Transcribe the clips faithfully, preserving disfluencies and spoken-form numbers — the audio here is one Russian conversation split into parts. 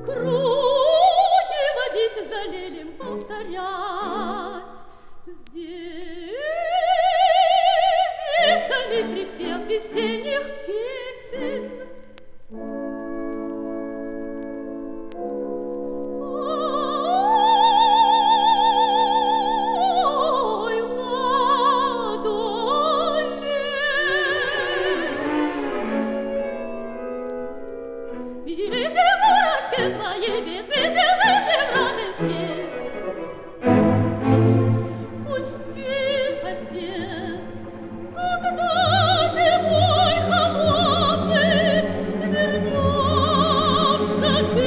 Круги водить за лелем повторять, с девицами припев весенних песен. Ой, ладони, вези курочки твои, без вези жизни в радости. Пусти, отец, когда зимой холодный вернешься ты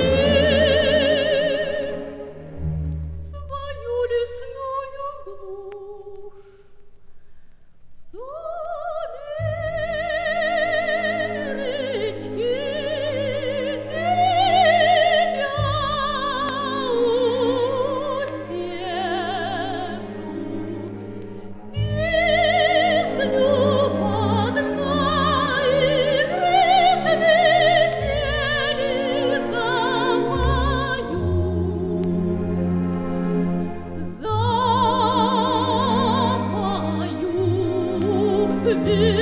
в свою лесную глушь, в сумеречки тебя утешу, песню под наигрыш метели запою, запою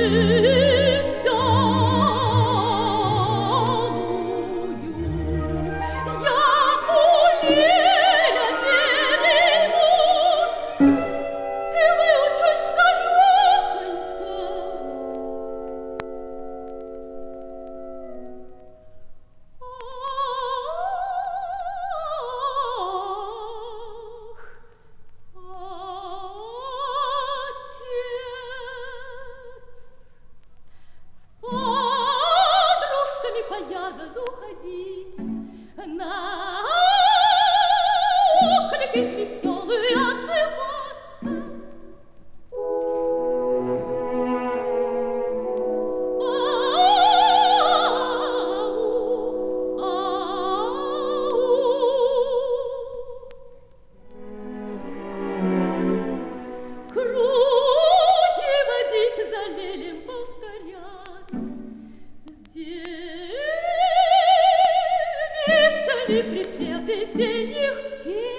веселую. Я пулеля перейму и выучусь скорехонько. Ах, отец, с подружками по ягоду ходить, на оклик их веселый отзываться. Ау, ау. Круги водить за лелем повторять, с девицами припев весенних песен.